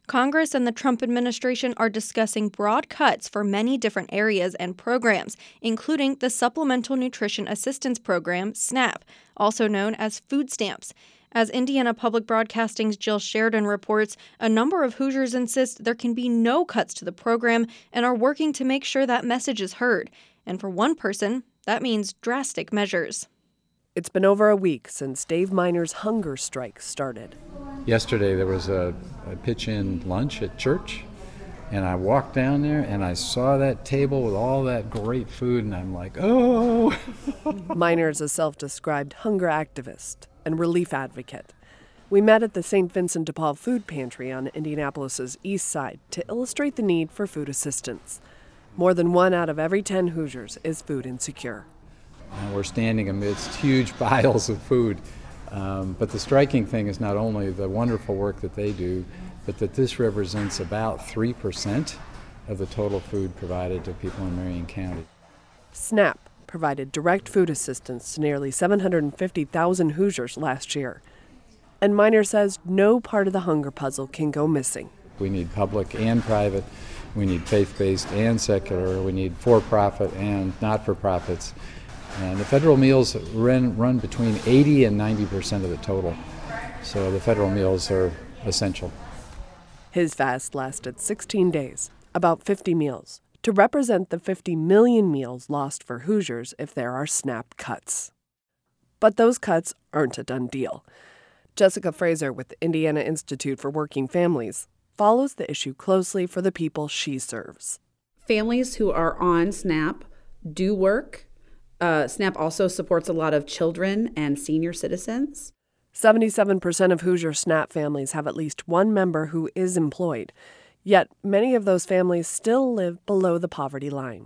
Congress and the Trump administration are discussing broad cuts for many different areas and programs, including the Supplemental Nutrition Assistance Program, SNAP, also known as food stamps. As Indiana Public Broadcasting's Jill Sheridan reports, a number of Hoosiers insist there can be no cuts to the program and are working to make sure that message is heard. And for one person, that means drastic measures. It's been over a week since Dave Miner's hunger strike started. Yesterday there was a pitch-in lunch at church, and I walked down there and I saw that table with all that great food, and I'm like, oh! Miner is a self-described hunger activist and relief advocate. We met at the St. Vincent de Paul Food Pantry on Indianapolis's east side to illustrate the need for food assistance. More than 1 out of every 10 Hoosiers is food insecure. We're standing amidst huge piles of food. But the striking thing is not only the wonderful work that they do, but that this represents about 3% of the total food provided to people in Marion County. SNAP provided direct food assistance to nearly 750,000 Hoosiers last year. And Miner says no part of the hunger puzzle can go missing. We need public and private. We need faith-based and secular. We need for-profit and not-for-profits. And the federal meals run between 80 and 90% of the total. So the federal meals are essential. His fast lasted 16 days, about 50 meals, to represent the 50 million meals lost for Hoosiers if there are SNAP cuts. But those cuts aren't a done deal. Jessica Fraser with the Indiana Institute for Working Families follows the issue closely for the people she serves. Families who are on SNAP do work. SNAP also supports a lot of children and senior citizens. 77% of Hoosier SNAP families have at least one member who is employed, yet many of those families still live below the poverty line.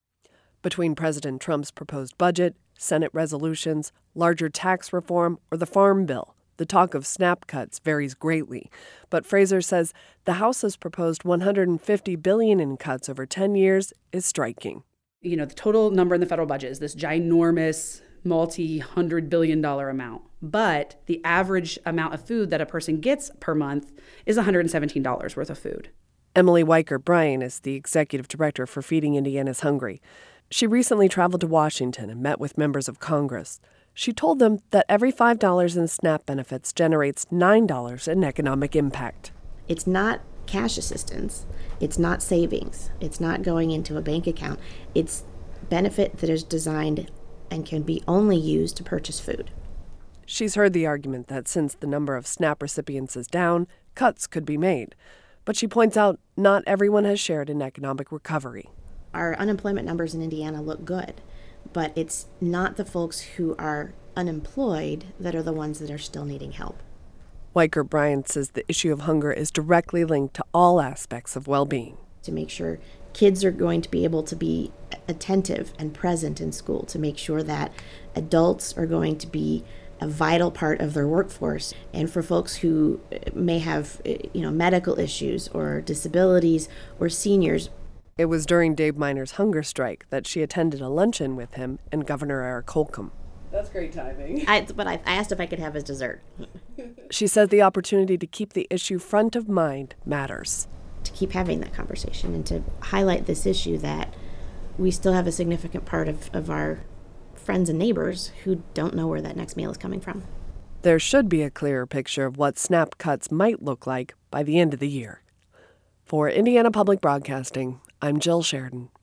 Between President Trump's proposed budget, Senate resolutions, larger tax reform, or the Farm Bill, the talk of SNAP cuts varies greatly. But Fraser says the House's proposed $150 billion in cuts over 10 years is striking. You know, the total number in the federal budget is this ginormous multi-$100 billion amount. But the average amount of food that a person gets per month is $117 worth of food. Emily Weicker-Bryan is the executive director for Feeding Indiana's Hungry. She recently traveled to Washington and met with members of Congress. She told them that every $5 in SNAP benefits generates $9 in economic impact. It's not cash assistance. It's not savings. It's not going into a bank account. It's benefit that is designed and can be only used to purchase food. She's heard the argument that since the number of SNAP recipients is down, cuts could be made. But she points out not everyone has shared in economic recovery. Our unemployment numbers in Indiana look good, but it's not the folks who are unemployed that are the ones that are still needing help. Weicker-Bryan says the issue of hunger is directly linked to all aspects of well-being. To make sure kids are going to be able to be attentive and present in school, to make sure that adults are going to be a vital part of their workforce, and for folks who may have, medical issues or disabilities or seniors. It was during Dave Miner's hunger strike that she attended a luncheon with him and Governor Eric Holcomb. That's great timing. But I asked if I could have his dessert. She says the opportunity to keep the issue front of mind matters. To keep having that conversation and to highlight this issue that we still have a significant part of our friends and neighbors who don't know where that next meal is coming from. There should be a clearer picture of what SNAP cuts might look like by the end of the year. For Indiana Public Broadcasting, I'm Jill Sheridan.